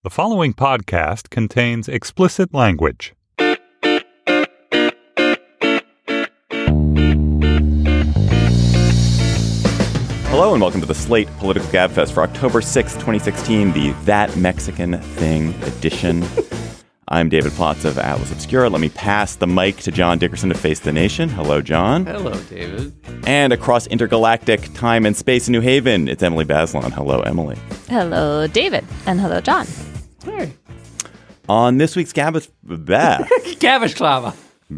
The following podcast contains explicit language. Hello and welcome to the Slate Political Gabfest for October 6th, 2016, the That Mexican Thing edition. I'm David Plotz of Atlas Obscura. Let me pass the mic to John Dickerson to face the nation. Hello, John. Hello, David. And across intergalactic time and space in New Haven, it's Emily Bazelon. Hello, Emily. Hello, David. And hello, John. Hey. On this week's Gabfest... Gavish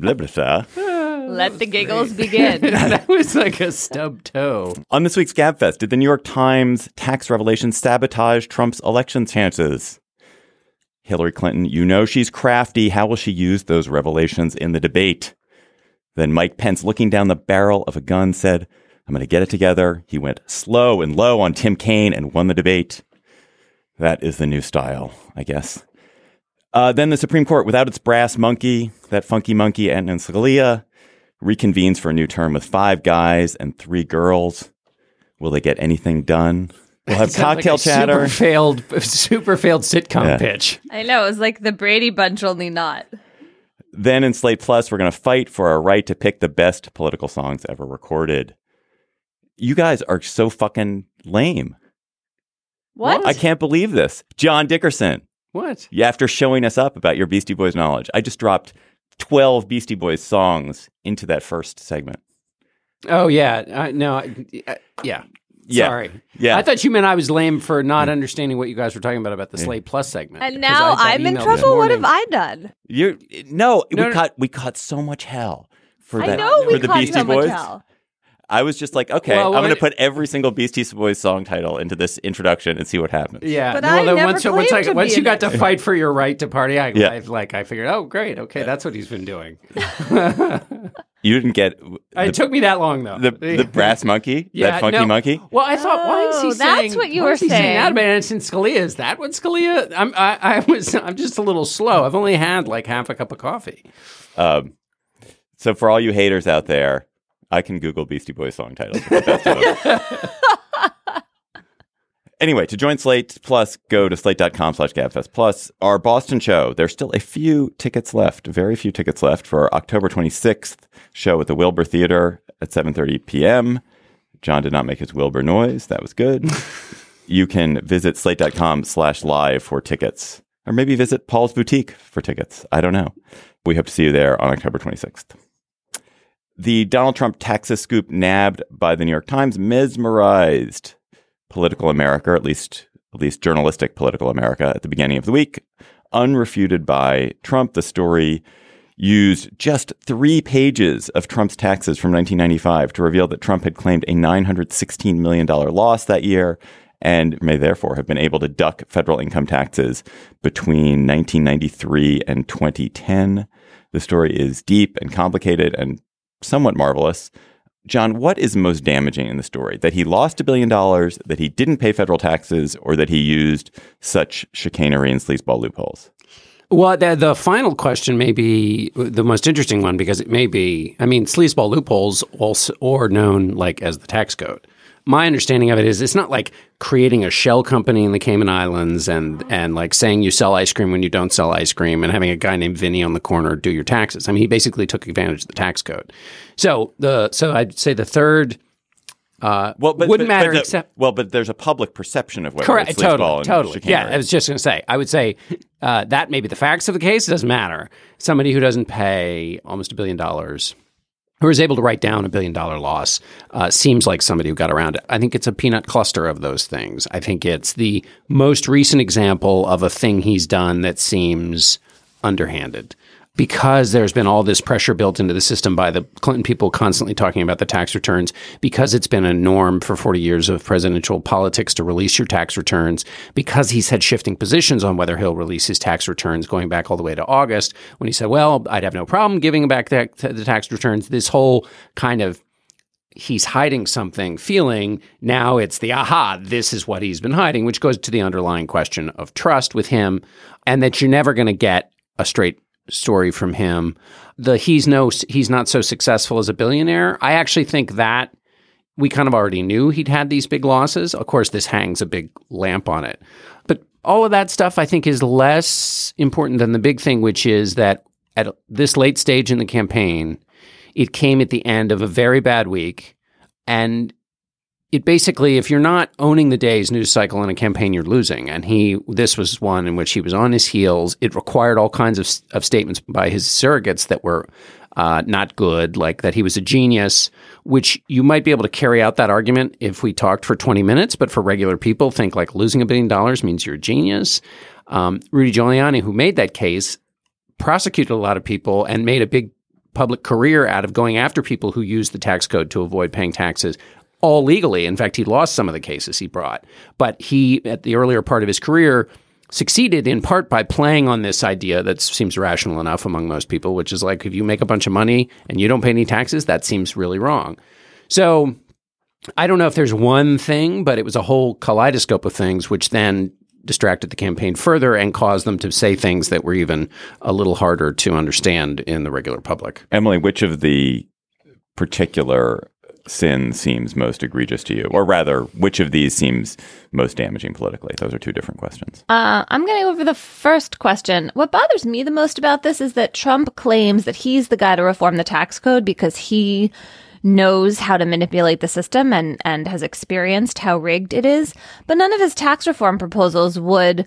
Let the giggles begin. That was like a stub toe. On this week's Gabfest, did the New York Times tax revelation sabotage Trump's election chances? Hillary Clinton, you know she's crafty. How will she use those revelations in the debate? Then Mike Pence, looking down the barrel of a gun, said, I'm going to get it together. He went slow and low on Tim Kaine and won the debate. That is the new style, I guess. Then the Supreme Court, without its brass monkey, that funky monkey, Antonin Scalia, reconvenes for a new term with 5 guys and 3 girls. Will they get anything done? We'll have cocktail chatter. Super failed sitcom pitch. I know. It was like the Brady Bunch, only not. Then in Slate Plus, we're going to fight for our right to pick the best political songs ever recorded. You guys are so fucking lame. What? I can't believe this. John Dickerson. What? After showing us up about your Beastie Boys knowledge, I just dropped 12 Beastie Boys songs into that first segment. Oh, yeah. Yeah. Sorry. Yeah. I thought you meant I was lame for not understanding what you guys were talking about the Slate Plus segment. And now I'm in trouble? What have I done? We caught so much hell for that. I know we for the caught Beastie so Boys. much hell. I was just like, okay, I'm going to put every single Beastie Boys song title into this introduction and see what happens. Yeah, but I never once you got to fight for your right to party, I figured, oh, great, okay, that's what he's been doing. You didn't get... It took me that long, though. The brass monkey? That funky monkey? Well, I thought, why is he saying... That's what you were saying. That about Antonin Scalia? Is that what Scalia... I'm just a little slow. I've only had like half a cup of coffee. So for all you haters out there, I can Google Beastie Boys song titles. Anyway, to join Slate Plus, go to slate.com/gabfest plus. Our Boston show, there's still a few tickets left, very few tickets left for our October 26th show at the Wilbur Theater at 7:30 p.m. John did not make his Wilbur noise. That was good. You can visit slate.com/live for tickets, or maybe visit Paul's Boutique for tickets. I don't know. We hope to see you there on October 26th. The Donald Trump taxes scoop nabbed by the New York Times mesmerized political America, or at least journalistic political America at the beginning of the week. Unrefuted by Trump, the story used just 3 pages of Trump's taxes from 1995 to reveal that Trump had claimed a $916 million loss that year and may therefore have been able to duck federal income taxes between 1993 and 2010. The story is deep and complicated and somewhat marvelous. John, what is most damaging in the story? That he lost $1 billion, that he didn't pay federal taxes, or that he used such chicanery and sleazeball loopholes? Well, the final question may be the most interesting one because it may be, sleazeball loopholes, also, or known like as the tax code. My understanding of it is it's not like creating a shell company in the Cayman Islands and like saying you sell ice cream when you don't sell ice cream and having a guy named Vinny on the corner do your taxes. He basically took advantage of the tax code. So I'd say the third wouldn't matter except... Well, but there's a public perception of whether correct, it's sleazeball totally. and chicanery. Yeah, I was just going to say, I would say that may be the facts of the case. It doesn't matter. Somebody who doesn't pay almost $1 billion who is able to write down $1 billion loss seems like somebody who got around it. I think it's a peanut cluster of those things. I think it's the most recent example of a thing he's done that seems underhanded. Because there's been all this pressure built into the system by the Clinton people constantly talking about the tax returns, because it's been a norm for 40 years of presidential politics to release your tax returns, because he's had shifting positions on whether he'll release his tax returns going back all the way to August when he said, well, I'd have no problem giving back the tax returns. This whole kind of he's hiding something feeling, now it's the this is what he's been hiding, which goes to the underlying question of trust with him and that you're never going to get a straight story from him. He's not so successful as a billionaire. I actually think that we kind of already knew he'd had these big losses. Of course, this hangs a big lamp on it. But all of that stuff I think is less important than the big thing, which is that at this late stage in the campaign, it came at the end of a very bad week. And it basically, if you're not owning the day's news cycle in a campaign, you're losing. And this was one in which he was on his heels. It required all kinds of statements by his surrogates that were not good, like that he was a genius, which you might be able to carry out that argument if we talked for 20 minutes. But for regular people, think like losing $1 billion means you're a genius. Rudy Giuliani, who made that case, prosecuted a lot of people and made a big public career out of going after people who used the tax code to avoid paying taxes, all legally. In fact, he lost some of the cases he brought. But he, at the earlier part of his career, succeeded in part by playing on this idea that seems rational enough among most people, which is like, if you make a bunch of money and you don't pay any taxes, that seems really wrong. So I don't know if there's one thing, but it was a whole kaleidoscope of things, which then distracted the campaign further and caused them to say things that were even a little harder to understand in the regular public. Emily, which of the particular sin seems most egregious to you? Or rather, which of these seems most damaging politically? Those are two different questions. I'm going to go over the first question. What bothers me the most about this is that Trump claims that he's the guy to reform the tax code because he knows how to manipulate the system and has experienced how rigged it is. But none of his tax reform proposals would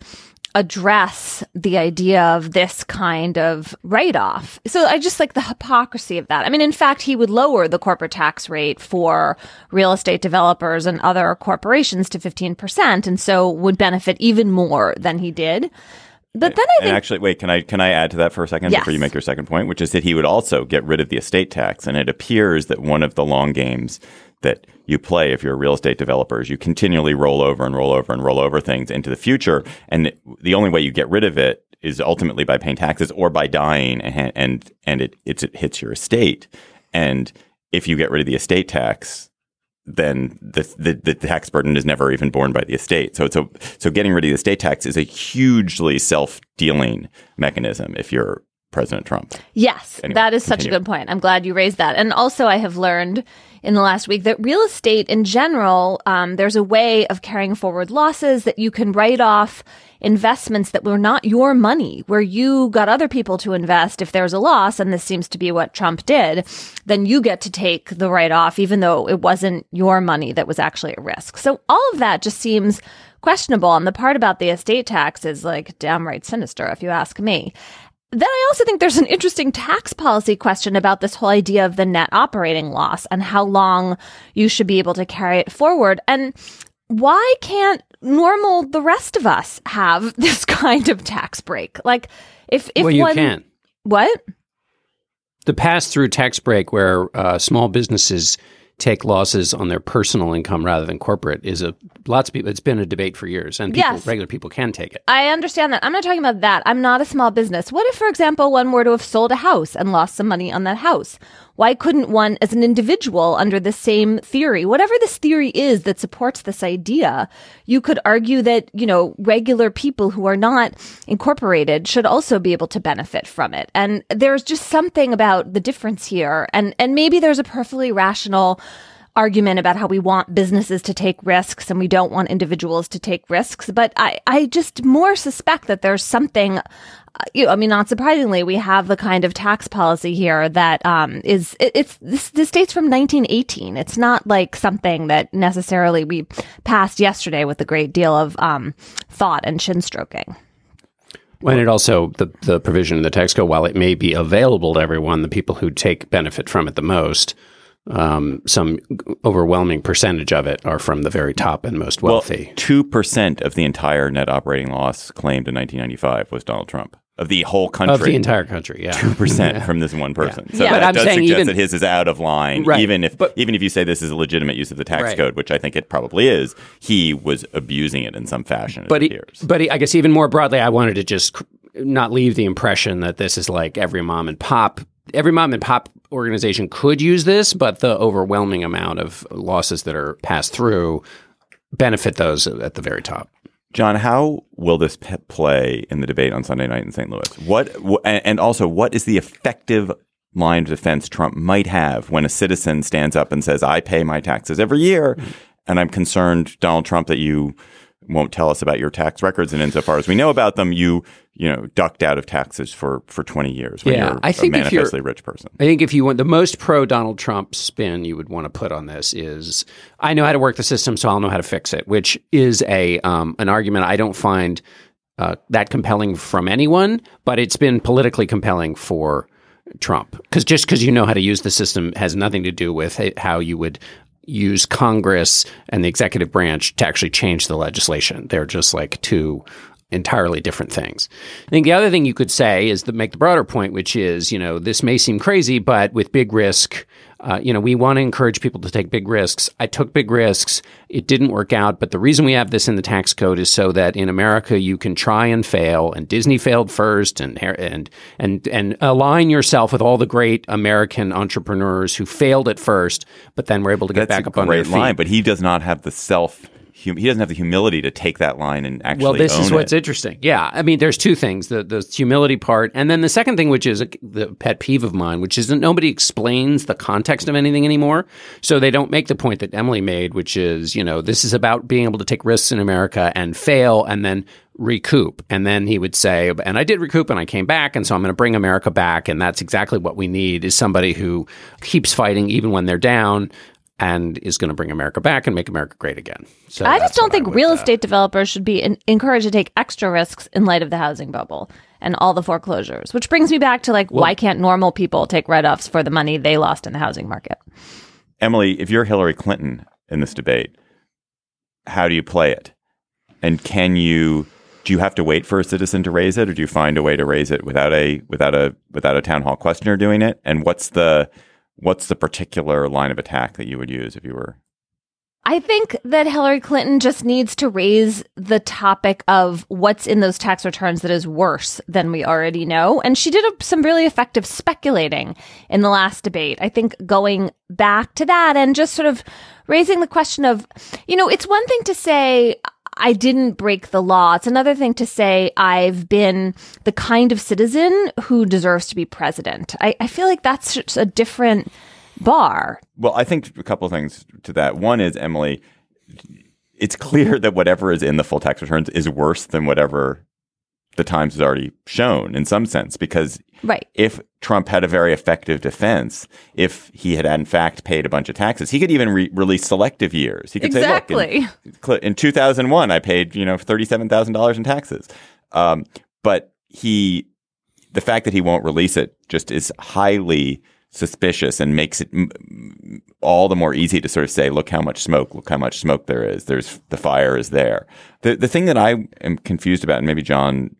address the idea of this kind of write-off. So I just like the hypocrisy of that. I mean, in fact, he would lower the corporate tax rate for real estate developers and other corporations to 15%, and so would benefit even more than he did. But then I think... And actually, wait, can I add to that for a second before you make your second point, which is that he would also get rid of the estate tax. And it appears that one of the long games that you play if you're a real estate developer is you continually roll over and roll over and roll over things into the future. And the only way you get rid of it is ultimately by paying taxes or by dying and it hits your estate. And if you get rid of the estate tax, then the tax burden is never even borne by the estate. So getting rid of the estate tax is a hugely self-dealing mechanism if you're President Trump. Yes, anyway, that is such a good point. I'm glad you raised that. And also I have learned in the last week that real estate in general, there's a way of carrying forward losses that you can write off investments that were not your money, where you got other people to invest. If there's a loss, and this seems to be what Trump did, then you get to take the write-off, even though it wasn't your money that was actually at risk. So all of that just seems questionable. And the part about the estate tax is like downright sinister, if you ask me. Then I also think there's an interesting tax policy question about this whole idea of the net operating loss and how long you should be able to carry it forward. And why can't the rest of us have this kind of tax break? Like, if well, you can't. What? The pass-through tax break where small businesses take losses on their personal income rather than corporate is lots of people. It's been a debate for years, and regular people can take it. I understand that. I'm not talking about that. I'm not a small business. What if, for example, one were to have sold a house and lost some money on that house? Why couldn't one, as an individual, under the same theory, whatever this theory is that supports this idea, you could argue that, regular people who are not incorporated should also be able to benefit from it. And there's just something about the difference here. And maybe there's a perfectly rational argument about how we want businesses to take risks and we don't want individuals to take risks. But I just more suspect that there's something, not surprisingly, we have the kind of tax policy here that this dates from 1918. It's not like something that necessarily we passed yesterday with a great deal of thought and chin stroking. And it also, the provision in the tax code, while it may be available to everyone, the people who take benefit from it the most, some overwhelming percentage of it are from the very top and most wealthy. Well, 2% of the entire net operating loss claimed in 1995 was Donald Trump. Of the whole country. Of the entire country, yeah. 2% from this one person. Yeah. So But that does suggest that his is out of line. Right. Even if you say this is a legitimate use of the tax code, which I think it probably is, he was abusing it in some fashion, it appears. But I guess even more broadly, I wanted to just not leave the impression that this is like every mom and pop organization could use this, but the overwhelming amount of losses that are passed through benefit those at the very top. John, how will this play in the debate on Sunday night in St. Louis? What is the effective line of defense Trump might have when a citizen stands up and says, I pay my taxes every year, and I'm concerned, Donald Trump, that you won't tell us about your tax records. And insofar as we know about them, you ducked out of taxes for 20 years when you're a manifestly rich person. I think if you want the most pro Donald Trump spin you would want to put on this is, I know how to work the system, so I'll know how to fix it, which is an argument I don't find that compelling from anyone, but it's been politically compelling for Trump. Because you know how to use the system has nothing to do with how you would use Congress and the executive branch to actually change the legislation. They're just like two entirely different things. I think the other thing you could say is to make the broader point, which is, this may seem crazy, but with big risk, we want to encourage people to take big risks. I took big risks. It didn't work out. But the reason we have this in the tax code is so that in America, you can try and fail. And Disney failed first and align yourself with all the great American entrepreneurs who failed at first, but then were able to get back up on their feet. That's a great line, but he does not have he doesn't have the humility to take that line and actually own it. Well, this is what's interesting. Yeah. I mean, there's two things, the humility part. And then the second thing, which is the pet peeve of mine, which is that nobody explains the context of anything anymore. So they don't make the point that Emily made, which is, this is about being able to take risks in America and fail and then recoup. And then he would say, and I did recoup and I came back. And so I'm going to bring America back. And that's exactly what we need, is somebody who keeps fighting even when they're down and is going to bring America back and make America great again. So I just don't think real estate developers should be encouraged to take extra risks in light of the housing bubble and all the foreclosures, which brings me back to why can't normal people take write-offs for the money they lost in the housing market? Emily, if you're Hillary Clinton in this debate, how do you play it? And do you have to wait for a citizen to raise it, or do you find a way to raise it without a town hall questioner doing it? And what's the particular line of attack that you would use if you were? I think that Hillary Clinton just needs to raise the topic of what's in those tax returns that is worse than we already know. And she did some really effective speculating in the last debate. I think going back to that and just sort of raising the question of, it's one thing to say, I didn't break the law. It's another thing to say I've been the kind of citizen who deserves to be president. I feel like that's just a different bar. Well, I think a couple of things to that. One is, Emily, it's clear that whatever is in the full tax returns is worse than whatever the Times has already shown in some sense, because if Trump had a very effective defense, if he had in fact paid a bunch of taxes, he could even release selective years. He could say, look, in 2001, I paid, $37,000 in taxes. But the fact that he won't release it just is highly suspicious and makes it all the more easy to sort of say, look how much smoke there is. The fire is there. The thing that I am confused about, and maybe John,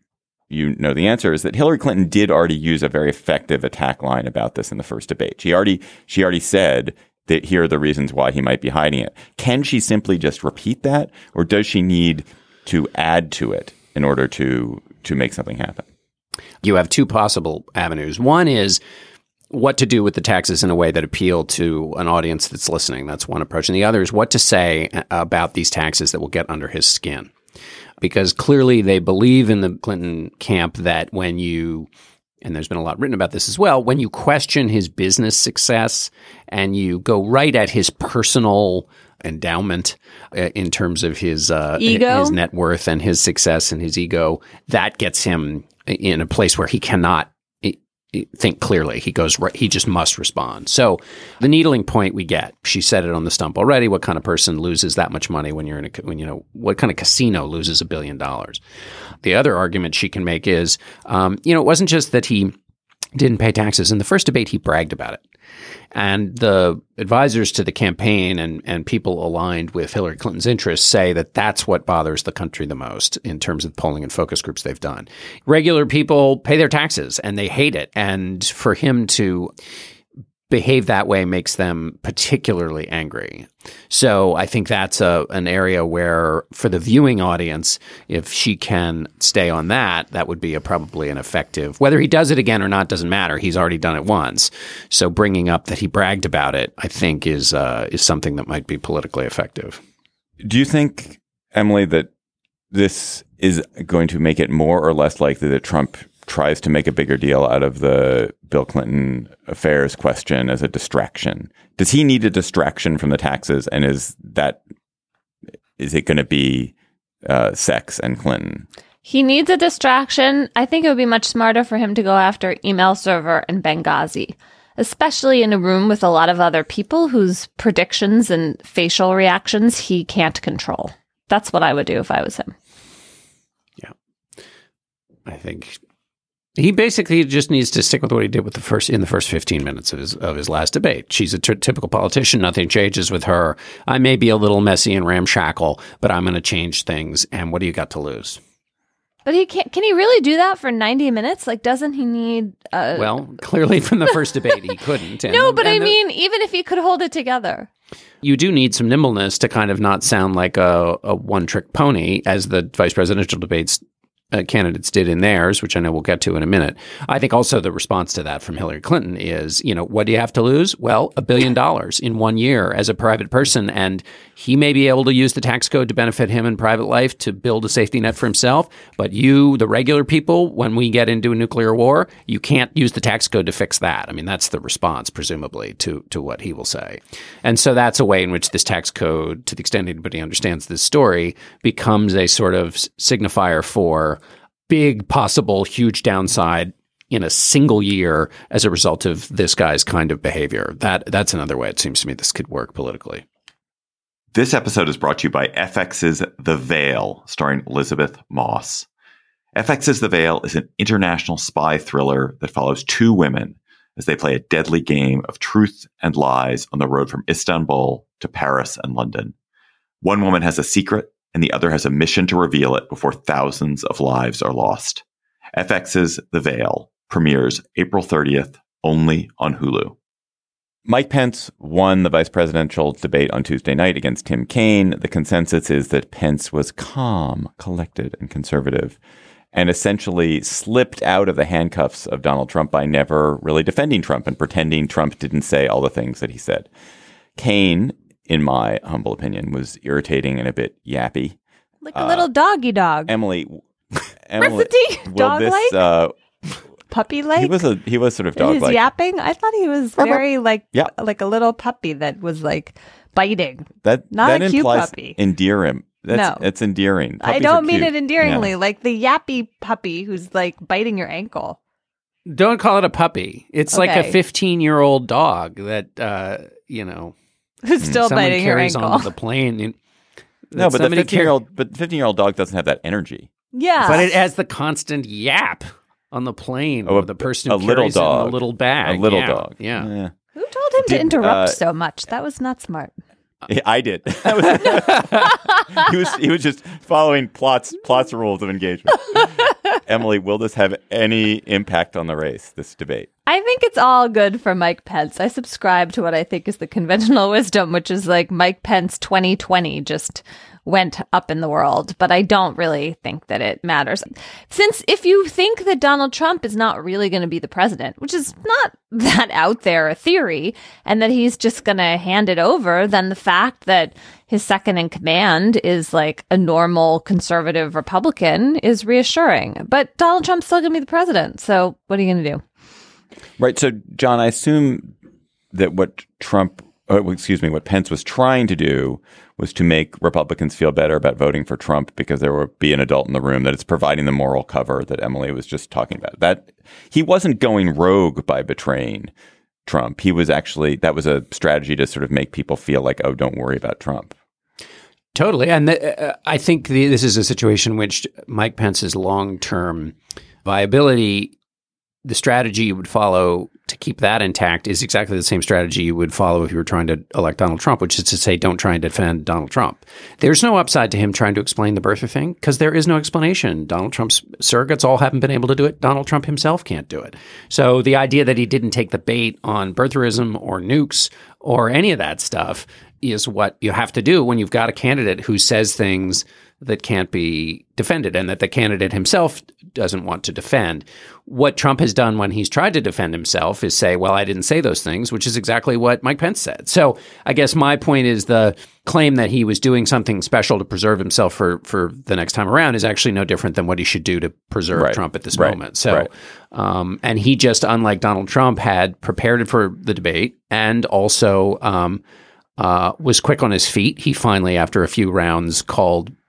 the answer, is that Hillary Clinton did already use a very effective attack line about this in the first debate. She already said that here are the reasons why he might be hiding it. Can she simply just repeat that, or does she need to add to it in order to make something happen? You have two possible avenues. One is what to do with the taxes in a way that appeal to an audience that's listening. That's one approach. And the other is what to say about these taxes that will get under his skin. Because clearly they believe in the Clinton camp that when you, and there's been a lot written about this as well, when you question his business success and you go right at his personal endowment in terms of his ego, his net worth and his success and his ego, that gets him in a place where he cannot think clearly. He just must respond. So the needling point we get, she said it on the stump already, what kind of person loses that much money when what kind of casino loses $1 billion? The other argument she can make is, it wasn't just that he didn't pay taxes. In the first debate, he bragged about it. And the advisors to the campaign and people aligned with Hillary Clinton's interests say that that's what bothers the country the most in terms of polling and focus groups they've done. Regular people pay their taxes and they hate it. And for him to behave that way makes them particularly angry. So I think that's an area where, for the viewing audience, if she can stay on that would be probably an effective. Whether he does it again or not doesn't matter. He's already done it once. So bringing up that he bragged about it, I think, is something that might be politically effective. Do you think, Emily, that this is going to make it more or less likely that Trump tries to make a bigger deal out of the Bill Clinton affairs question as a distraction? Does he need a distraction from the taxes? And is it going to be sex and Clinton. He needs a distraction. I think it would be much smarter for him to go after email server and Benghazi, especially in a room with a lot of other people whose predictions and facial reactions he can't control. That's what I would do if I was him. Yeah. I think he basically just needs to stick with what he did with in the first 15 minutes of his last debate. She's a typical politician. Nothing changes with her. I may be a little messy and ramshackle, but I'm going to change things. And what do you got to lose? But he can't. Can he really do that for 90 minutes? Like, doesn't he need? Well, clearly from the first debate he couldn't. No, but I mean, even if he could hold it together. You do need some nimbleness to kind of not sound like a one-trick pony, as the vice presidential debates candidates did in theirs, which I know we'll get to in a minute. I think also the response to that from Hillary Clinton is, what do you have to lose? Well, $1 billion in 1 year as a private person. And he may be able to use the tax code to benefit him in private life to build a safety net for himself. But you, the regular people, when we get into a nuclear war, you can't use the tax code to fix that. I mean, that's the response, presumably, to what he will say. And so that's a way in which this tax code, to the extent anybody understands this story, becomes a sort of signifier for big possible huge downside in a single year as a result of this guy's kind of behavior. That's another way it seems to me this could work politically. This episode is brought to you by FX's The Veil, starring Elizabeth Moss. FX's The Veil is an international spy thriller that follows two women as they play a deadly game of truth and lies on the road from Istanbul to Paris and London. One woman has a secret, and the other has a mission to reveal it before thousands of lives are lost. FX's The Veil premieres April 30th, only on Hulu. Mike Pence won the vice presidential debate on Tuesday night against Tim Kaine. The consensus is that Pence was calm, collected, and conservative, and essentially slipped out of the handcuffs of Donald Trump by never really defending Trump and pretending Trump didn't say all the things that he said. Kaine, in my humble opinion, was irritating and a bit yappy. Like a little doggy dog. Emily, dog-like? Puppy-like? He was sort of dog-like. His yapping? I thought he was very like a little puppy that was like biting. Not a cute puppy. Endear him. It's endearing. Puppies I don't mean cute. it endearingly. Yeah. Like the yappy puppy who's like biting your ankle. Don't call it a puppy. It's like a 15-year-old dog that, who's still biting your ankle. Onto the plane. No, but the 15-year-old dog doesn't have that energy. Yeah. But it has the constant yap on the plane of the person who carries him a little bag. A little dog. Yeah. Who told him to interrupt so much? That was not smart. I did. He was just following Plott's rules of engagement. Emily, will this have any impact on the race, this debate? I think it's all good for Mike Pence. I subscribe to what I think is the conventional wisdom, which is like Mike Pence 2020 just went up in the world. But I don't really think that it matters. Since if you think that Donald Trump is not really going to be the president, which is not that out there a theory, and that he's just going to hand it over, then the fact that his second in command is like a normal conservative Republican is reassuring. But Donald Trump's still going to be the president. So what are you going to do? Right. So, John, I assume that what Pence was trying to do was to make Republicans feel better about voting for Trump because there would be an adult in the room, that it's providing the moral cover that Emily was just talking about. That he wasn't going rogue by betraying Trump. He was actually, that was a strategy to sort of make people feel like, oh, don't worry about Trump. Totally. And I think this is a situation in which Mike Pence's long-term viability, the strategy you would follow to keep that intact is exactly the same strategy you would follow if you were trying to elect Donald Trump, which is to say, don't try and defend Donald Trump. There's no upside to him trying to explain the birther thing because there is no explanation. Donald Trump's surrogates all haven't been able to do it. Donald Trump himself can't do it. So the idea that he didn't take the bait on birtherism or nukes or any of that stuff is what you have to do when you've got a candidate who says things that can't be defended and that the candidate himself doesn't want to defend. What Trump has done when he's tried to defend himself is say, well, I didn't say those things, which is exactly what Mike Pence said. So I guess my point is the claim that he was doing something special to preserve himself for the next time around is actually no different than what he should do to preserve Trump at this moment. So, and he just, unlike Donald Trump, had prepared for the debate and also was quick on his feet. He finally, after a few rounds, called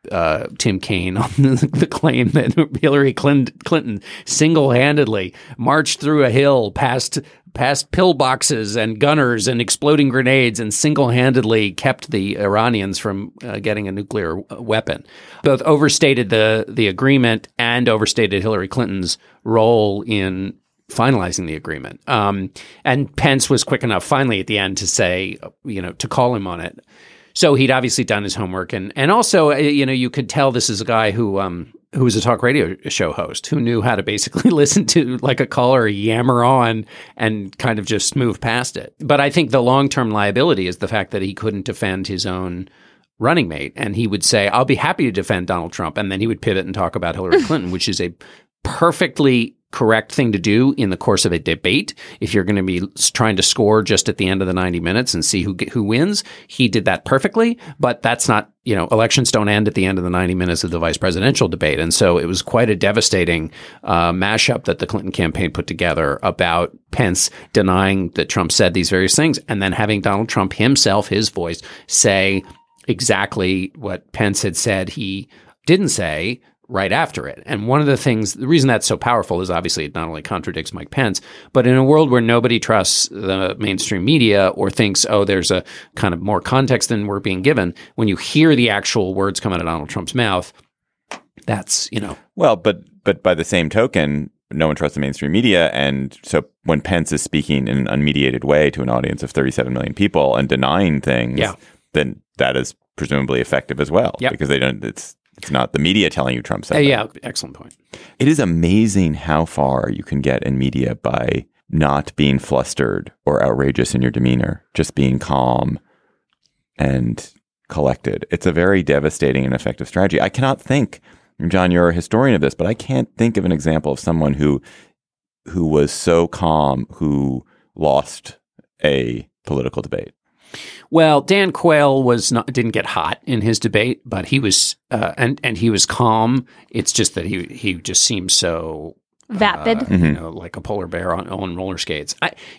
Tim Kaine on the claim that Hillary Clinton single-handedly marched through a hill past pillboxes and gunners and exploding grenades and single-handedly kept the Iranians from getting a nuclear weapon. Both overstated the agreement and overstated Hillary Clinton's role in finalizing the agreement. And Pence was quick enough finally at the end to say, to call him on it. So he'd obviously done his homework. And also, you could tell this is a guy who was a talk radio show host who knew how to basically listen to like a caller yammer on and kind of just move past it. But I think the long-term liability is the fact that he couldn't defend his own running mate. And he would say, I'll be happy to defend Donald Trump. And then he would pivot and talk about Hillary Clinton, which is a perfectly correct thing to do in the course of a debate. If you're going to be trying to score just at the end of the 90 minutes and see who wins, he did that perfectly. But that's not, elections don't end at the end of the 90 minutes of the vice presidential debate. And so it was quite a devastating mashup that the Clinton campaign put together about Pence denying that Trump said these various things and then having Donald Trump himself, his voice, say exactly what Pence had said he didn't say right after it. And one of the reason that's so powerful is obviously it not only contradicts Mike Pence, but in a world where nobody trusts the mainstream media or thinks, there's a kind of more context than we're being given, when you hear the actual words come out of Donald Trump's mouth, that's, Well, but by the same token, no one trusts the mainstream media. And so when Pence is speaking in an unmediated way to an audience of 37 million people and denying things, then that is presumably effective as well. Because it's not the media telling you Trump said that. Yeah, excellent point. It is amazing how far you can get in media by not being flustered or outrageous in your demeanor, just being calm and collected. It's a very devastating and effective strategy. I cannot think, John, you're a historian of this, but I can't think of an example of someone who was so calm, who lost a political debate. Well, Dan Quayle didn't get hot in his debate, but he was and he was calm. It's just that he just seemed so vapid, like a polar bear on roller skates.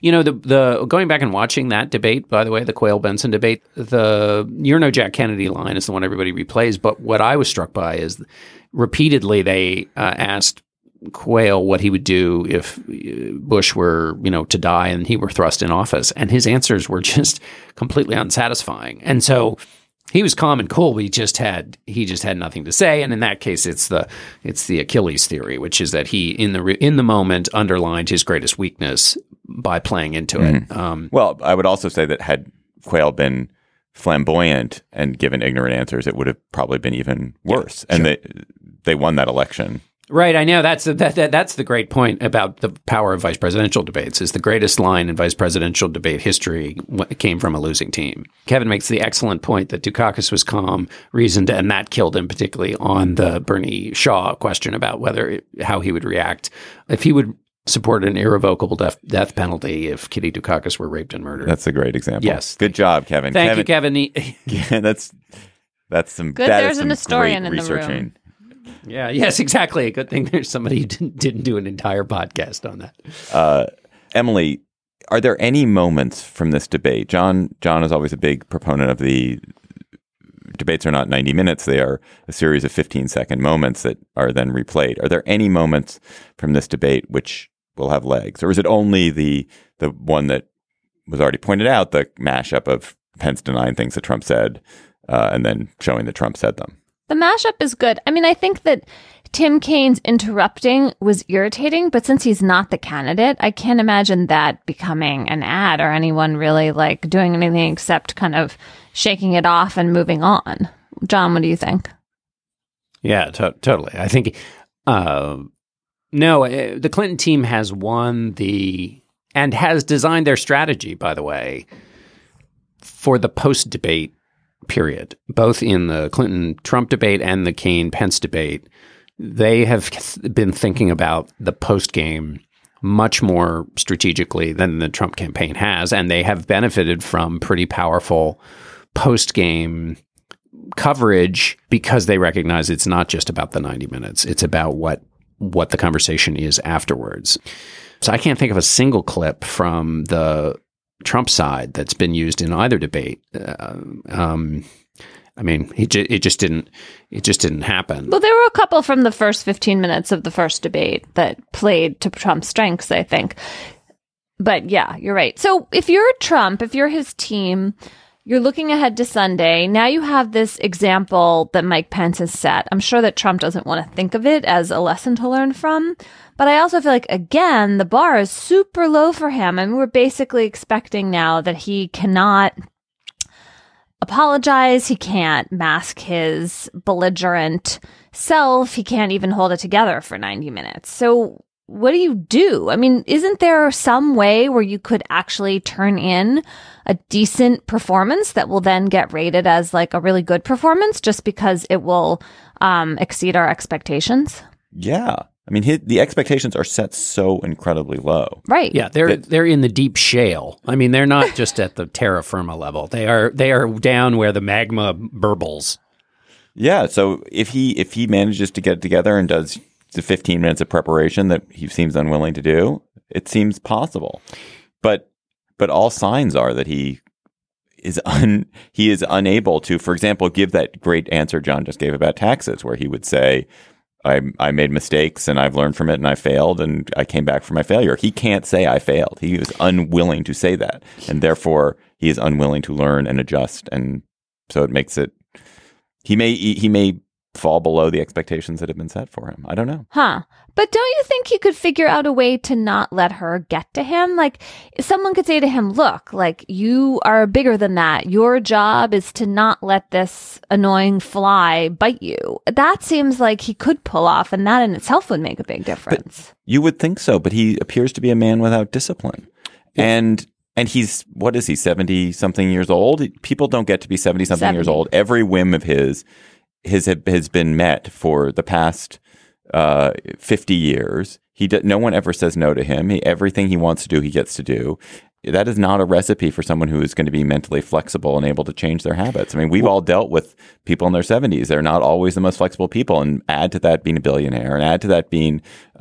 The going back and watching that debate, by the way, the Quayle Benson debate, the "You're no Jack Kennedy" line is the one everybody replays. But what I was struck by is repeatedly they asked Quayle what he would do if Bush were, to die and he were thrust in office. And his answers were just completely unsatisfying. And so he was calm and cool, but he just had nothing to say. And in that case, it's the Achilles theory, which is that he in the moment underlined his greatest weakness by playing into it. Well, I would also say that had Quayle been flamboyant and given ignorant answers, it would have probably been even worse. Yeah, and they won that election. Right, I know that's the great point about the power of vice presidential debates. Is the greatest line in vice presidential debate history came from a losing team. Kevin makes the excellent point that Dukakis was calm, reasoned, and that killed him, particularly on the Bernie Shaw question about how he would react if he would support an irrevocable death penalty if Kitty Dukakis were raped and murdered. That's a great example. Yes, good job, Kevin. Thank you, Kevin. Yeah, that's some good. There's an historian in researching. The room. Yeah. Yes. Exactly. A good thing there's somebody who didn't do an entire podcast on that. Emily, are there any moments from this debate? John is always a big proponent of the debates are not 90 minutes. They are a series of 15-second moments that are then replayed. Are there any moments from this debate which will have legs, or is it only the one that was already pointed out, the mashup of Pence denying things that Trump said and then showing that Trump said them? The mashup is good. I mean, I think that Tim Kaine's interrupting was irritating, but since he's not the candidate, I can't imagine that becoming an ad or anyone really like doing anything except kind of shaking it off and moving on. John, what do you think? Yeah, totally. I think, the Clinton team has won and has designed their strategy, by the way, for the post-debate period, both in the Clinton-Trump debate and the Kaine-Pence debate. They have been thinking about the post-game much more strategically than the Trump campaign has, and they have benefited from pretty powerful post-game coverage because they recognize it's not just about the 90 minutes. It's about what the conversation is afterwards. So I can't think of a single clip from the Trump side that's been used in either debate. I mean, it just didn't happen. Well, there were a couple from the first 15 minutes of the first debate that played to Trump's strengths, I think. But yeah, you're right. So if you're Trump, if you're his team, you're looking ahead to Sunday. Now you have this example that Mike Pence has set. I'm sure that Trump doesn't want to think of it as a lesson to learn from. But I also feel like, again, the bar is super low for him. I mean, we're basically expecting now that he cannot apologize. He can't mask his belligerent self. He can't even hold it together for 90 minutes. So what do you do? I mean, isn't there some way where you could actually turn in a decent performance that will then get rated as like a really good performance just because it will exceed our expectations? Yeah. I mean, the expectations are set so incredibly low. Right. Yeah, they're in the deep shale. I mean, they're not just at the terra firma level. They are down where the magma burbles. Yeah. So if he manages to get it together and does the 15 minutes of preparation that he seems unwilling to do, it seems possible. But all signs are that he is unable to, for example, give that great answer John just gave about taxes, where he would say, I made mistakes and I've learned from it and I failed and I came back from my failure. He can't say I failed. He was unwilling to say that. And therefore he is unwilling to learn and adjust. And so it makes it, he may fall below the expectations that have been set for him. I don't know. But don't you think he could figure out a way to not let her get to him? Like, someone could say to him, look, like, you are bigger than that. Your job is to not let this annoying fly bite you. That seems like he could pull off, and that in itself would make a big difference. But you would think so, but he appears to be a man without discipline. Yeah. And he's, what is he, 70-something years old? People don't get to be 70-something years old. Every whim of his has been met for the past 50 years. No one ever says no to him. Everything he wants to do, he gets to do. That is not a recipe for someone who is going to be mentally flexible and able to change their habits. I mean, we've all dealt with people in their 70s. They're not always the most flexible people. And add to that being a billionaire, and add to that being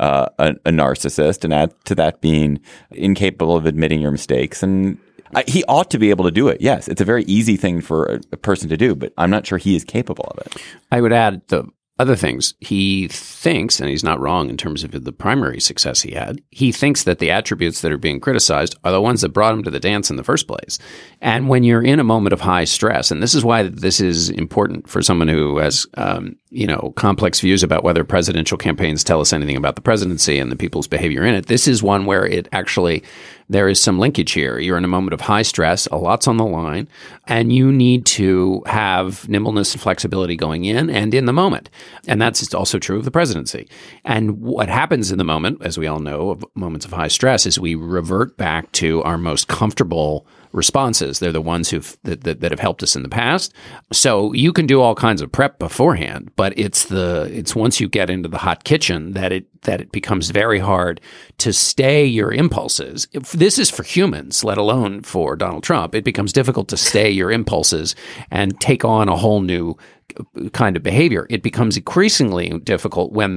a narcissist, and add to that being incapable of admitting your mistakes. And he ought to be able to do it. Yes, it's a very easy thing for a person to do, but I'm not sure he is capable of it. I would add the other things. He thinks, and he's not wrong in terms of the primary success he had, he thinks that the attributes that are being criticized are the ones that brought him to the dance in the first place. And when you're in a moment of high stress, and this is why this is important for someone who has complex views about whether presidential campaigns tell us anything about the presidency and the people's behavior in it. This is one where it actually, there is some linkage here. You're in a moment of high stress, a lot's on the line, and you need to have nimbleness and flexibility going in and in the moment. And that's also true of the presidency. And what happens in the moment, as we all know, of moments of high stress, is we revert back to our most comfortable responses. They're the ones that have helped us in the past. So you can do all kinds of prep beforehand, but it's once you get into the hot kitchen that it becomes very hard to stay your impulses. If this is for humans, let alone for Donald Trump. It becomes difficult to stay your impulses and take on a whole new kind of behavior. It becomes increasingly difficult when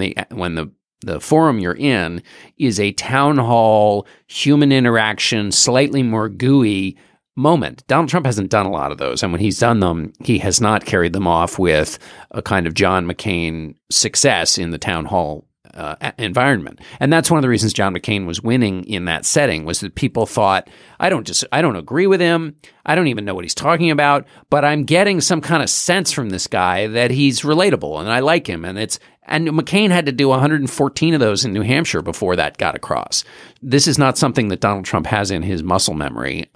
the forum you're in is a town hall, human interaction, slightly more gooey moment. Donald Trump hasn't done a lot of those. And when he's done them, he has not carried them off with a kind of John McCain success in the town hall environment. And that's one of the reasons John McCain was winning in that setting, was that people thought, I don't agree with him. I don't even know what he's talking about, but I'm getting some kind of sense from this guy that he's relatable and I like him. And McCain had to do 114 of those in New Hampshire before that got across. This is not something that Donald Trump has in his muscle memory.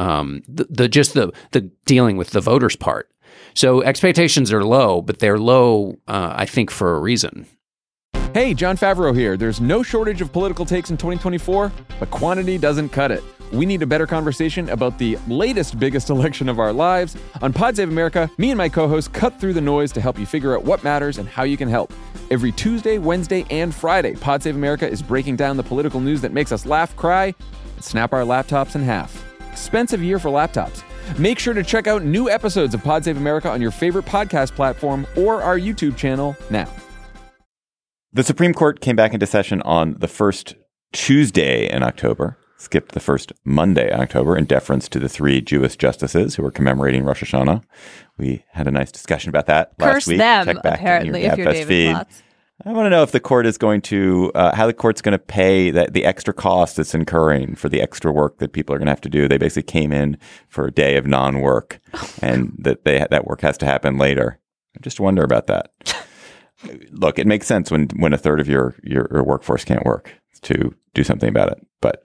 The dealing with the voters part. So expectations are low, but they're low, I think, for a reason. Hey, Jon Favreau here. There's no shortage of political takes in 2024, but quantity doesn't cut it. We need a better conversation about the latest biggest election of our lives. On Pod Save America, me and my co-hosts cut through the noise to help you figure out what matters and how you can help. Every Tuesday, Wednesday, and Friday, Pod Save America is breaking down the political news that makes us laugh, cry, and snap our laptops in half. Expensive year for laptops. Make sure to check out new episodes of Pod Save America on your favorite podcast platform or our YouTube channel now. The Supreme Court came back into session on the first Tuesday in October. skipped the first Monday in October in deference to the 3 Jewish justices who were commemorating Rosh Hashanah. We had a nice discussion about that last week. Curse them, Check back apparently, if you're GabFest David feed. Plotz. I want to know if the court is going to, how the court's going to pay the extra cost it's incurring for the extra work that people are going to have to do. They basically came in for a day of non-work, and that work has to happen later. I just wonder about that. Look, it makes sense when a third of your workforce can't work to do something about it, but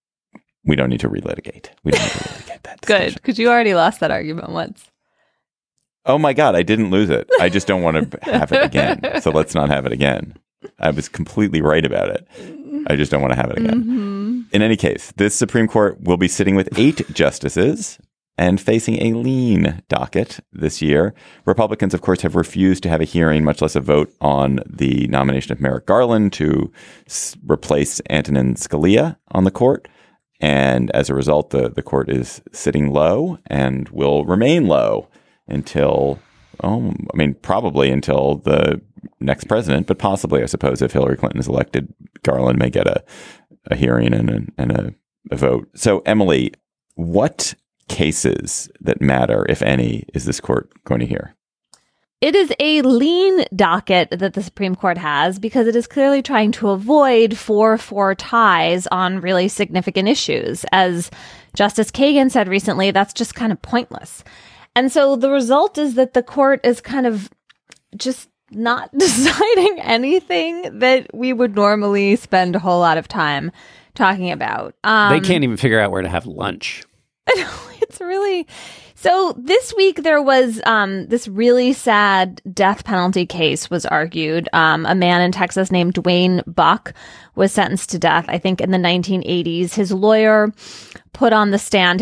we don't need to relitigate. We don't need to relitigate that discussion. Good, because you already lost that argument once. Oh my God, I didn't lose it. I just don't want to have it again. So let's not have it again. I was completely right about it. I just don't want to have it again. Mm-hmm. In any case, this Supreme Court will be sitting with 8 justices and facing a lean docket this year. Republicans, of course, have refused to have a hearing, much less a vote, on the nomination of Merrick Garland to replace Antonin Scalia on the court. And as a result, the court is sitting low and will remain low until, probably until the next president, but possibly, I suppose, if Hillary Clinton is elected, Garland may get a hearing and a vote. So, Emily, what cases that matter, if any, is this court going to hear? It is a lean docket that the Supreme Court has because it is clearly trying to avoid 4-4 ties on really significant issues. As Justice Kagan said recently, that's just kind of pointless. And so the result is that the court is kind of just not deciding anything that we would normally spend a whole lot of time talking about. They can't even figure out where to have lunch. It's really... So this week there was this really sad death penalty case was argued. A man in Texas named Dwayne Buck was sentenced to death, I think, in the 1980s. His own lawyer put on the stand,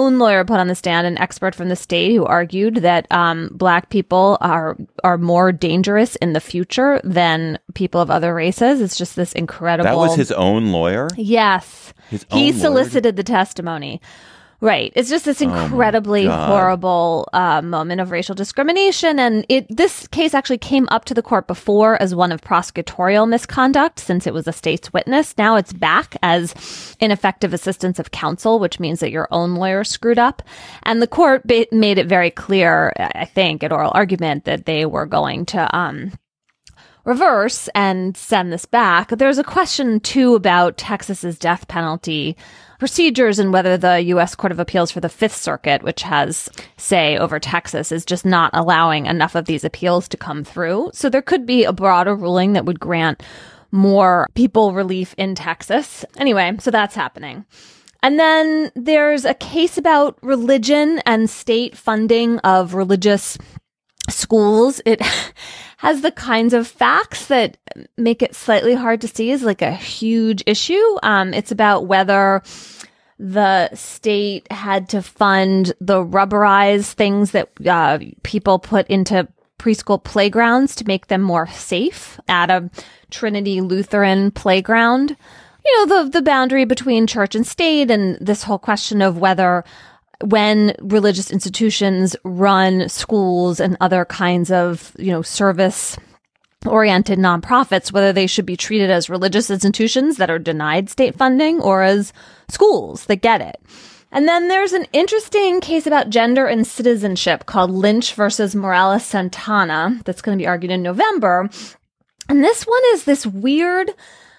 an expert from the state who argued that Black people are more dangerous in the future than people of other races. It's just this incredible... That was his own lawyer? Yes. He solicited the testimony. Right. It's just this incredibly horrible moment of racial discrimination. And this case actually came up to the court before as one of prosecutorial misconduct, since it was a state's witness. Now it's back as ineffective assistance of counsel, which means that your own lawyer screwed up. And the court made it very clear, I think, at oral argument, that they were going to reverse and send this back. There's a question, too, about Texas's death penalty procedures and whether the U.S. Court of Appeals for the Fifth Circuit, which has say over Texas, is just not allowing enough of these appeals to come through. So there could be a broader ruling that would grant more people relief in Texas. Anyway, so that's happening. And then there's a case about religion and state funding of religious schools. It has the kinds of facts that make it slightly hard to see as like a huge issue. It's about whether the state had to fund the rubberized things that people put into preschool playgrounds to make them more safe at a Trinity Lutheran playground. You know, the boundary between church and state, and this whole question of whether when religious institutions run schools and other kinds of, service-oriented nonprofits, whether they should be treated as religious institutions that are denied state funding or as schools that get it. And then there's an interesting case about gender and citizenship called Lynch versus Morales-Santana that's going to be argued in November. And this one is this weird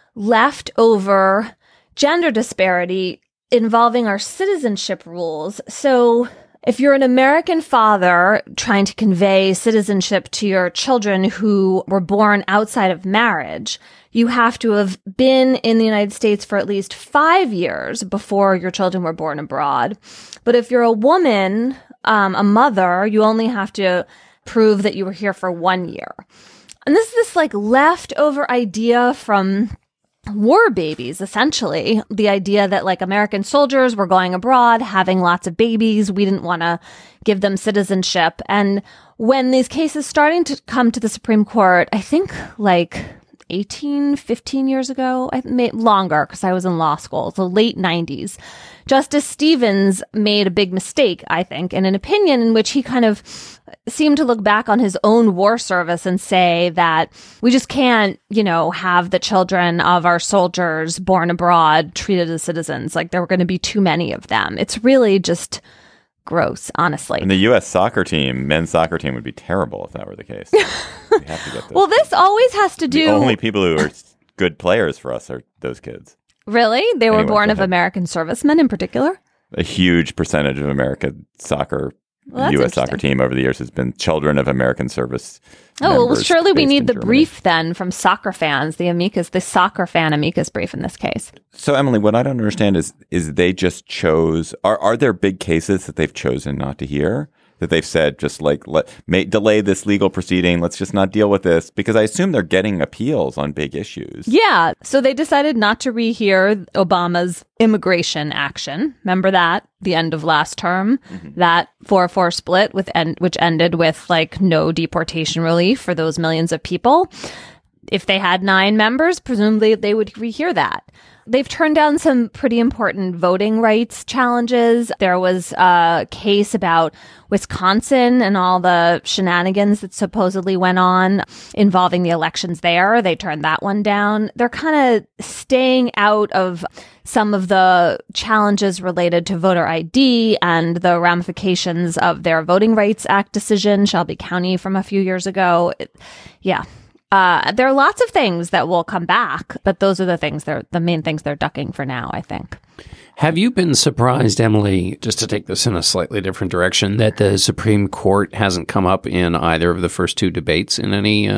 leftover gender disparity involving our citizenship rules. So if you're an American father trying to convey citizenship to your children who were born outside of marriage, you have to have been in the United States for at least 5 years before your children were born abroad. But if you're a woman, a mother, you only have to prove that you were here for 1 year. And this is this like leftover idea from war babies, essentially. The idea that like American soldiers were going abroad, having lots of babies. We didn't want to give them citizenship. And when these cases starting to come to the Supreme Court, I think like 15 years ago, longer because I was in law school, the late 90s. Justice Stevens made a big mistake, I think, in an opinion in which he kind of seemed to look back on his own war service and say that we just can't, have the children of our soldiers born abroad treated as citizens. Like there were going to be too many of them. It's really just gross, honestly. And the U.S. men's soccer team would be terrible if that were the case. We have to get this. Well, this always has to do... The only people who are good players for us are those kids. Really? They were born of American servicemen in particular? A huge percentage of American soccer, U.S. soccer team over the years has been children of American service. Oh, well, surely we need the brief then from soccer fans, the soccer fan amicus brief in this case. So, Emily, what I don't understand is they just chose, are there big cases that they've chosen not to hear? That they've said just like, delay this legal proceeding, let's just not deal with this? Because I assume they're getting appeals on big issues. Yeah. So they decided not to rehear Obama's immigration action. Remember that? The end of last term, that 4-4 split which ended with like no deportation relief for those millions of people. If they had 9 members, presumably they would rehear that. They've turned down some pretty important voting rights challenges. There was a case about Wisconsin and all the shenanigans that supposedly went on involving the elections there. They turned that one down. They're kind of staying out of some of the challenges related to voter ID and the ramifications of their Voting Rights Act decision, Shelby County from a few years ago. Yeah. There are lots of things that will come back, but those are the main things they're ducking for now, I think. Have you been surprised, Emily, just to take this in a slightly different direction, that the Supreme Court hasn't come up in either of the first 2 debates in any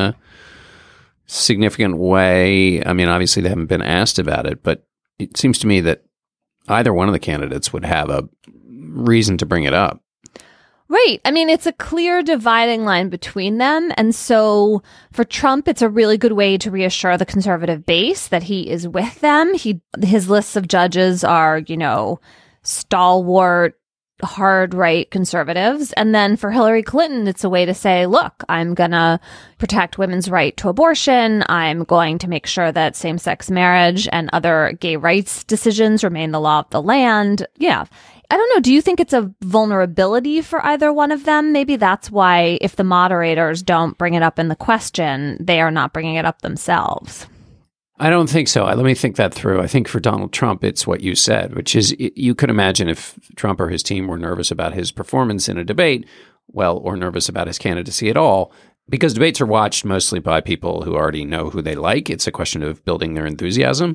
significant way? I mean, obviously they haven't been asked about it, but it seems to me that either one of the candidates would have a reason to bring it up. Right. I mean, it's a clear dividing line between them. And so for Trump, it's a really good way to reassure the conservative base that he is with them. His lists of judges are, stalwart, hard right conservatives. And then for Hillary Clinton, it's a way to say, look, I'm going to protect women's right to abortion. I'm going to make sure that same-sex marriage and other gay rights decisions remain the law of the land. Yeah. I don't know. Do you think it's a vulnerability for either one of them? Maybe that's why if the moderators don't bring it up in the question, they are not bringing it up themselves. I don't think so. Let me think that through. I think for Donald Trump, it's what you said, which is you could imagine if Trump or his team were nervous about his performance in a debate, or nervous about his candidacy at all, because debates are watched mostly by people who already know who they like. It's a question of building their enthusiasm,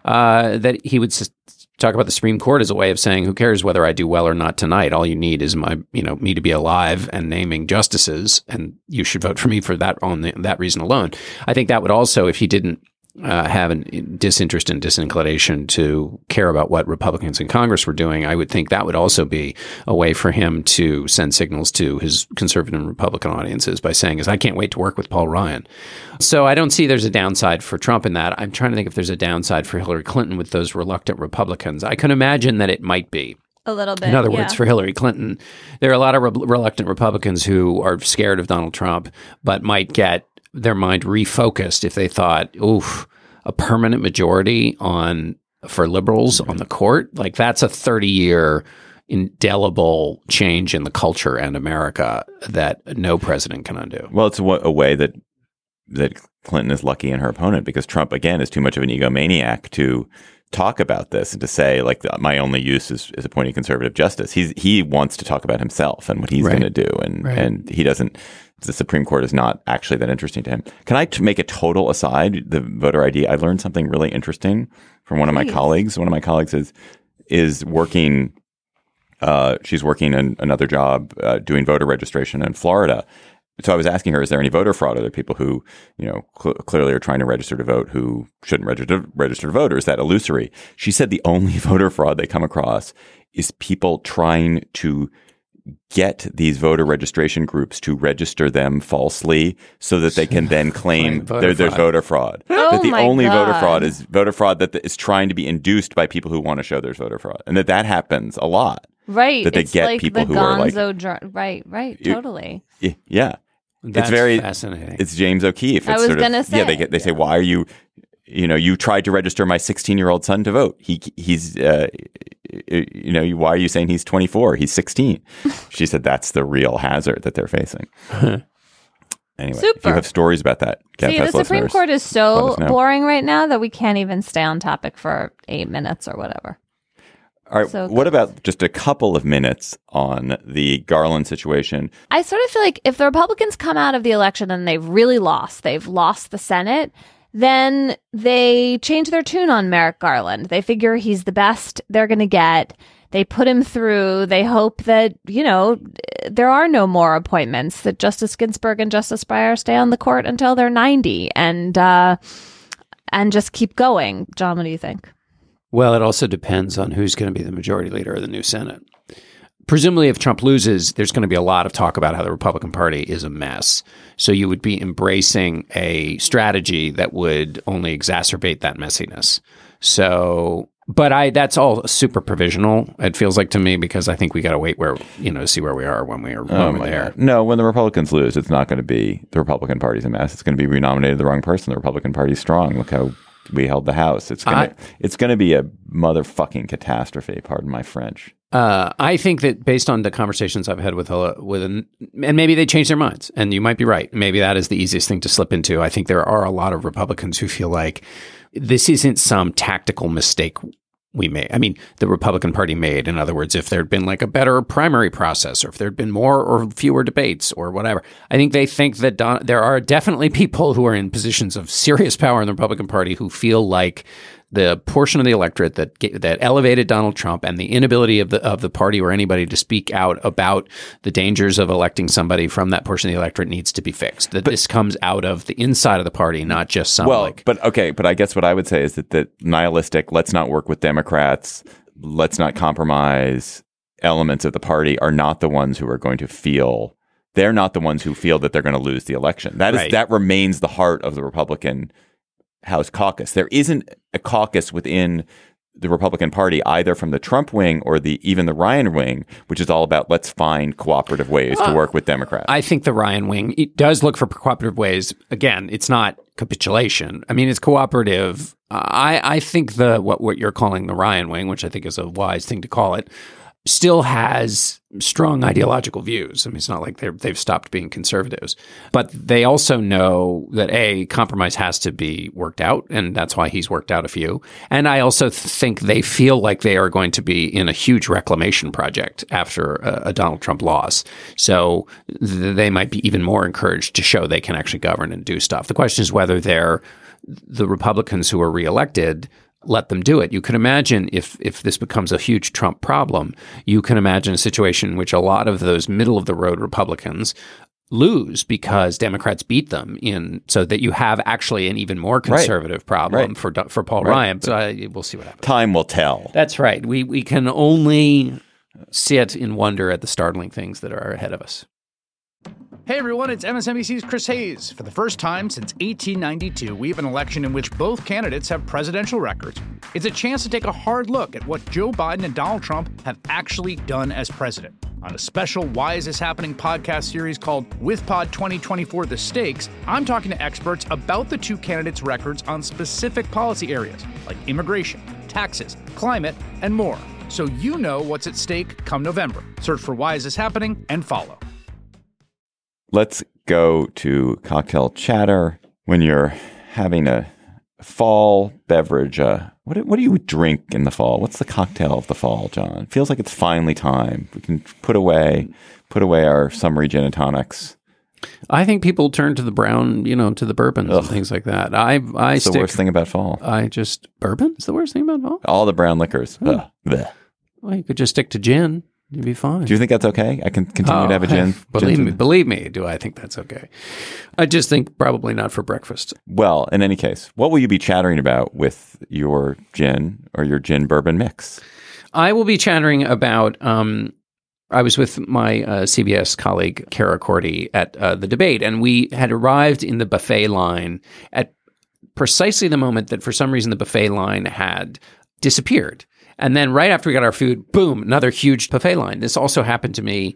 that he would talk about the Supreme Court as a way of saying, who cares whether I do well or not tonight? All you need is me to be alive and naming justices, and you should vote for me for that on that reason alone. I think that would also, if he didn't have a disinterest and disinclination to care about what Republicans in Congress were doing, I would think that would also be a way for him to send signals to his conservative and Republican audiences by saying, I can't wait to work with Paul Ryan. So I don't see there's a downside for Trump in that. I'm trying to think if there's a downside for Hillary Clinton with those reluctant Republicans. I can imagine that it might be. A little bit. In other words, for Hillary Clinton, there are a lot of reluctant Republicans who are scared of Donald Trump, but might get their mind refocused if they thought, a permanent majority for liberals on the court, like that's a 30-year indelible change in the culture and America that no president can undo. Well, it's a way that Clinton is lucky in her opponent, because Trump, again, is too much of an egomaniac to talk about this and to say, like, my only use is appointing conservative justice. He wants to talk about himself and what he's going to do, and he doesn't. The Supreme Court is not actually that interesting to him. Can I make a total aside? The voter ID. I learned something really interesting from one of my colleagues. One of my colleagues is working. She's working in another job doing voter registration in Florida. So I was asking her, is there any voter fraud? Are there people who, clearly are trying to register to vote who shouldn't register to vote? Or is that illusory? She said the only voter fraud they come across is people trying to get these voter registration groups to register them falsely so that they can then claim there's voter fraud. That the only voter fraud is voter fraud that is trying to be induced by people who want to show there's voter fraud. And that happens a lot. Right. That they get like people the who are like... right, totally. Yeah. That's fascinating. It's James O'Keefe. I It's was sort of- gonna say. Yeah, they say, why are you, you tried to register my 16-year-old son to vote. He's, why are you saying he's 24? He's 16. She said that's the real hazard that they're facing. Anyway, if Super. you have stories about that, See, the Supreme Court is let so us know. boring right now that we can't even stay on topic for 8 minutes or whatever. All right, So- what about just a couple of minutes on the Garland situation? I sort of feel like if the Republicans come out of the election and they've really lost, they've lost the Senate, then they change their tune on Merrick Garland. They figure he's the best they're going to get. They put him through. They hope that, there are no more appointments, that Justice Ginsburg and Justice Breyer stay on the court until they're 90 and just keep going. John, what do you think? Well, it also depends on who's going to be the majority leader of the new Senate. Presumably, if Trump loses, there's going to be a lot of talk about how the Republican Party is a mess. So you would be embracing a strategy that would only exacerbate that messiness. So, but that's all super provisional. It feels like to me, because I think we got to wait to see where we are when we're there. God. No, when the Republicans lose, it's not going to be the Republican Party's a mess. It's going to be renominated the wrong person. The Republican Party's strong. Look how we held the House. It's going to be a motherfucking catastrophe. Pardon my French. I think that based on the conversations I've had and maybe they change their minds, and you might be right. Maybe that is the easiest thing to slip into. I think there are a lot of Republicans who feel like this isn't some tactical mistake we made. I mean, the Republican Party made. In other words, if there had been like a better primary process, or if there had been more or fewer debates or whatever, I think they think that there are definitely people who are in positions of serious power in the Republican Party who feel like the portion of the electorate that elevated Donald Trump and the inability of the party or anybody to speak out about the dangers of electing somebody from that portion of the electorate needs to be fixed. That this comes out of the inside of the party, not just some but I guess what I would say is that nihilistic, let's not work with Democrats, let's not compromise elements of the party are not the ones who are going to feel. They're not the ones who feel that they're going to lose the election. That remains the heart of the Republican House caucus. There isn't a caucus within the Republican Party, either from the Trump wing or even the Ryan wing, which is all about let's find cooperative ways to work with Democrats. I think the Ryan wing does look for cooperative ways. Again, it's not capitulation. I mean, it's cooperative. I think what you're calling the Ryan wing, which I think is a wise thing to call it, still has strong ideological views. I mean, it's not like they've stopped being conservatives, but they also know that compromise has to be worked out, and that's why he's worked out a few. And I also think they feel like they are going to be in a huge reclamation project after a Donald Trump loss. So they might be even more encouraged to show they can actually govern and do stuff. The question is whether the Republicans who are reelected let them do it. You can imagine if this becomes a huge Trump problem, you can imagine a situation in which a lot of those middle-of-the-road Republicans lose because Democrats beat them so that you have actually an even more conservative problem for Paul Ryan. So we'll see what happens. Time will tell. That's right. We can only sit in wonder at the startling things that are ahead of us. Hey everyone, it's MSNBC's Chris Hayes. For the first time since 1892, we have an election in which both candidates have presidential records. It's a chance to take a hard look at what Joe Biden and Donald Trump have actually done as president. On a special Why Is This Happening podcast series called WithPod 2024 The Stakes, I'm talking to experts about the two candidates' records on specific policy areas like immigration, taxes, climate, and more. So you know what's at stake come November. Search for Why Is This Happening and follow. Let's go to cocktail chatter. When you're having a fall beverage, what do you drink in the fall? What's the cocktail of the fall, John? Feels like it's finally time. We can put away our summery gin and tonics. I think people turn to the brown, to the bourbons and things like that. It's the worst thing about fall. Bourbon is the worst thing about fall? All the brown liquors. Well, you could just stick to gin. You'd be fine. Do you think that's okay? I can continue to have a gin? Believe me, do I think that's okay? I just think probably not for breakfast. Well, in any case, what will you be chattering about with your gin or your gin bourbon mix? I will be chattering about, I was with my CBS colleague, Kara Cordy, at the debate, and we had arrived in the buffet line at precisely the moment that for some reason the buffet line had disappeared. And then right after we got our food, boom, another huge buffet line. This also happened to me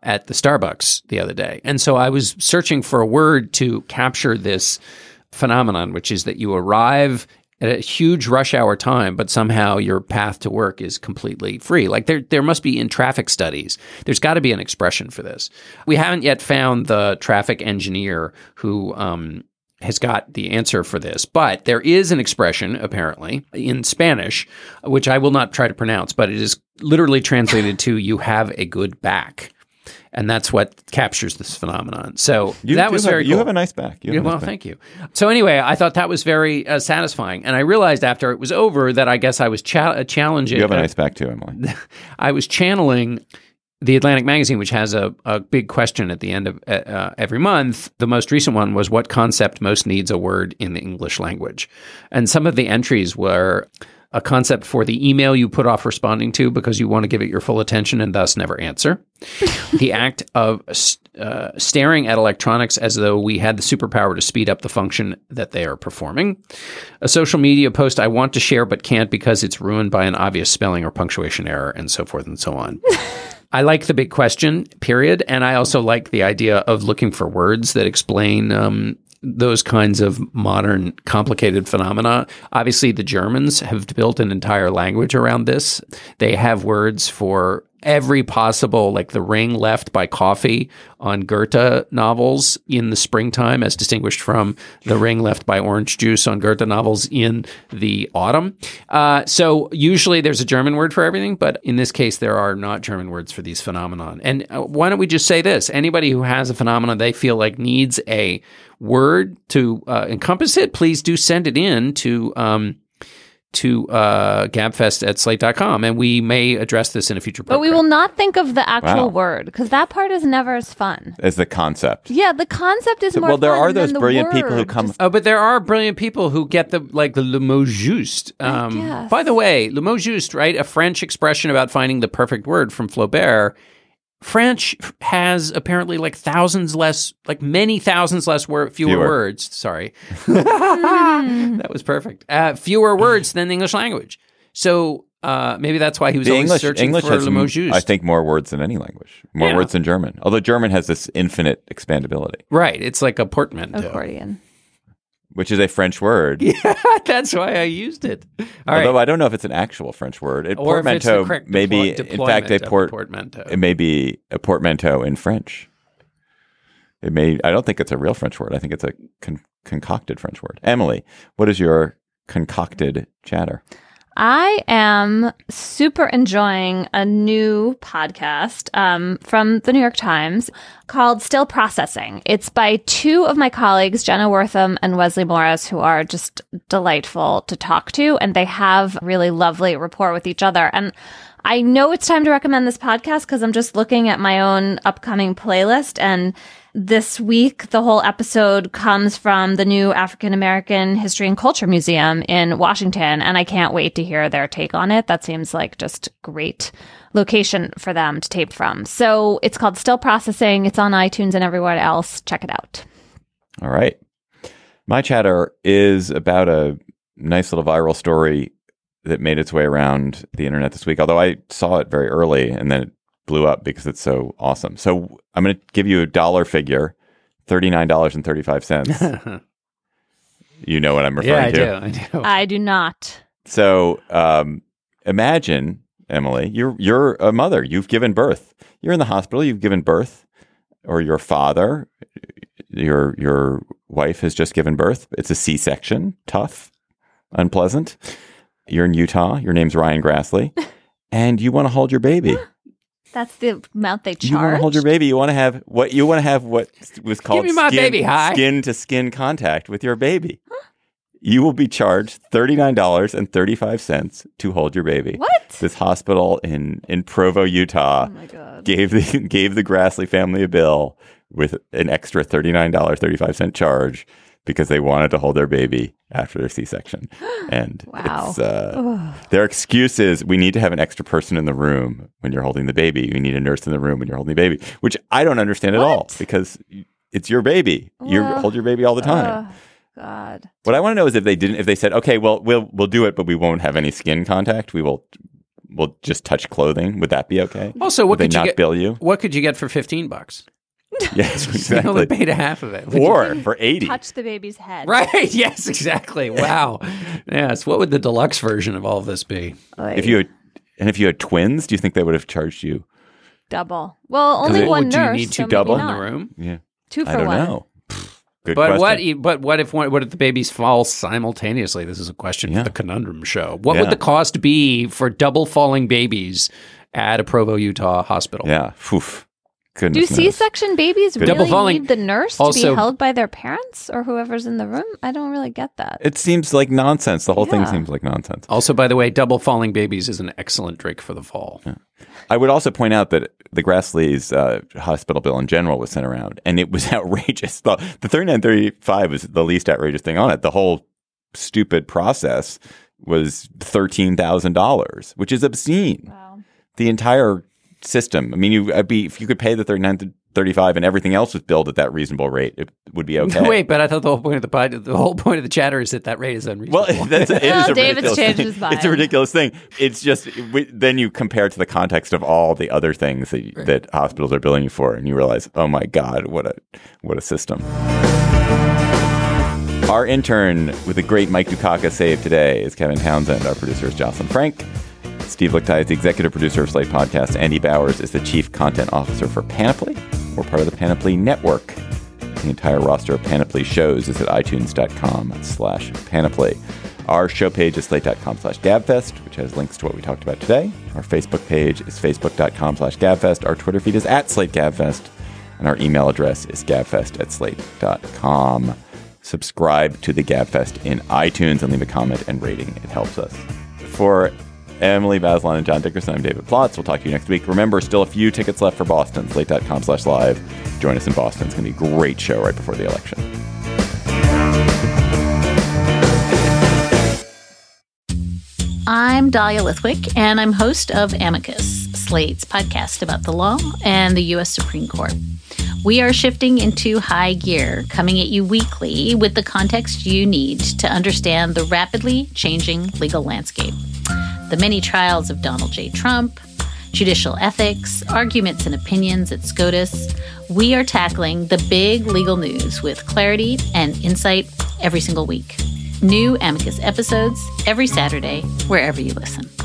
at the Starbucks the other day. And so I was searching for a word to capture this phenomenon, which is that you arrive at a huge rush hour time, but somehow your path to work is completely free. Like there must be in traffic studies, there's got to be an expression for this. We haven't yet found the traffic engineer who has got the answer for this, but there is an expression apparently in Spanish, which I will not try to pronounce, but it is literally translated to "you have a good back." And that's what captures this phenomenon. So that was very cool. You have a nice back. Thank you. So anyway, I thought that was very satisfying. And I realized after it was over that I guess I was challenging. You have a nice back too, Emily. I was channeling the Atlantic magazine, which has a big question at the end of every month. The most recent one was, what concept most needs a word in the English language? And some of the entries were a concept for the email you put off responding to because you want to give it your full attention and thus never answer. The act of staring at electronics as though we had the superpower to speed up the function that they are performing. A social media post I want to share but can't because it's ruined by an obvious spelling or punctuation error, and so forth and so on. I like the big question, period. And I also like the idea of looking for words that explain those kinds of modern, complicated phenomena. Obviously, the Germans have built an entire language around this. They have words for every possible, like the ring left by coffee on Goethe novels in the springtime, as distinguished from the ring left by orange juice on Goethe novels in the autumn. So usually there's a German word for everything, but in this case, there are not German words for these phenomenon. And why don't we just say this? Anybody who has a phenomenon they feel like needs a word to encompass it, please do send it in to gabfest@slate.com, and we may address this in a future program. But we will not think of the actual word, because that part is never as fun. As the concept. Yeah, the concept is more fun. Well, there are those than brilliant the people who word. come... Oh, but there are brilliant people who get the le mot juste. Yes. By the way, le mot juste, right? A French expression about finding the perfect word from Flaubert. French has apparently many thousands less fewer words. Sorry. That was perfect. Fewer words than the English language. So maybe that's why he was always searching for le mot juste. I think more words than any language. More words than German. Although German has this infinite expandability. Right. It's like a portmanteau. Accordion. Which is a French word. Yeah, that's why I used it. Although I don't know if it's an actual French word. Or if it's the correct maybe, in fact, portmanteau. It may be a portmanteau in French. I don't think it's a real French word. I think it's a concocted French word. Emily, what is your concocted chatter? I am super enjoying a new podcast from the New York Times called Still Processing. It's by two of my colleagues, Jenna Wortham and Wesley Morris, who are just delightful to talk to, and they have really lovely rapport with each other. And I know it's time to recommend this podcast because I'm just looking at my own upcoming playlist, and this week, the whole episode comes from the new African American History and Culture Museum in Washington, and I can't wait to hear their take on it. That seems like just great location for them to tape from. So it's called Still Processing. It's on iTunes and everywhere else. Check it out. All right. My chatter is about a nice little viral story that made its way around the internet this week, although I saw it very early and then it blew up because it's so awesome. So I'm going to give you a dollar figure, $39.35. You know what I'm referring to? I do. I do not. So imagine, Emily, you're a mother. You've given birth. You're in the hospital. You've given birth, or your father, your wife has just given birth. It's a C-section. Tough, unpleasant. You're in Utah. Your name's Ryan Grassley, and you want to hold your baby. That's the amount they charge. You want to hold your baby. You want to have what was called skin to skin contact with your baby. You will be charged $39.35 to hold your baby. What? This hospital in Provo, Utah, Oh my God. gave the Grassley family a bill with an extra $39.35 charge because they wanted to hold their baby after their C-section. And Wow. it's, their excuse is, we need to have an extra person in the room when you're holding the baby. You need a nurse in the room when you're holding the baby, which I don't understand at all because it's your baby. You hold your baby all the time. God. What I want to know is if they said, okay, well, we'll do it, but we won't have any skin contact. We will will just touch clothing. Would that be okay? Also, Would they not bill you? What could you get for $15? Yes, You only exactly. paid half of it. Or for 80. Touch the baby's head. Right. Yes, exactly. Wow. Yes. What would the deluxe version of all of this be? If you had twins, do you think they would have charged you? Double. Well, only Would one you nurse. need so two maybe people in not. the room? Yeah. 2 for I don't 1. know. Good But question. what if the babies fall simultaneously? This is a question for the Conundrum Show. What would the cost be for double falling babies at a Provo, Utah hospital? Yeah. Oof. Do Goodness knows. C-section babies Double really falling- need the nurse to also- be held by their parents or whoever's in the room? I don't really get that. It seems like nonsense. The whole thing Yeah. seems like nonsense. Also, by the way, double falling babies is an excellent drink for the fall. I would also point out that the Grassley's hospital bill in general was sent around, and it was outrageous. The $39.35 was the least outrageous thing on it. The whole stupid process was $13,000, which is obscene. Wow. The entire system. I mean, if you could pay the $39.35 and everything else was billed at that reasonable rate, it would be okay. Wait, but I thought the whole point of the chatter is that rate is unreasonable. Well, it is a David's ridiculous changed thing. his mind. It's a ridiculous thing. It's just then you compare it to the context of all the other things that hospitals are billing you for, and you realize, oh my God, what a system. Our intern with a great Mike Dukakis save today is Kevin Townsend. Our producer is Jocelyn Frank. Steve Lichtai is the executive producer of Slate Podcast. Andy Bowers is the chief content officer for Panoply. We're part of the Panoply Network. The entire roster of Panoply shows is at itunes.com/Panoply. Our show page is slate.com/gabfest, which has links to what we talked about today. Our Facebook page is facebook.com/gabfest. Our Twitter feed is @SlateGabfest. And our email address is gabfest@slate.com. Subscribe to the Gabfest in iTunes and leave a comment and rating. It helps us. For Emily Bazelon and John Dickerson, I'm David Plotz. We'll talk to you next week. Remember, still a few tickets left for Boston. Slate.com/live. Join us in Boston. It's going to be a great show right before the election. I'm Dahlia Lithwick, and I'm host of Amicus, Slate's podcast about the law and the U.S. Supreme Court. We are shifting into high gear, coming at you weekly with the context you need to understand the rapidly changing legal landscape. The many trials of Donald J. Trump, judicial ethics, arguments and opinions at SCOTUS. We are tackling the big legal news with clarity and insight every single week. New Amicus episodes every Saturday, wherever you listen.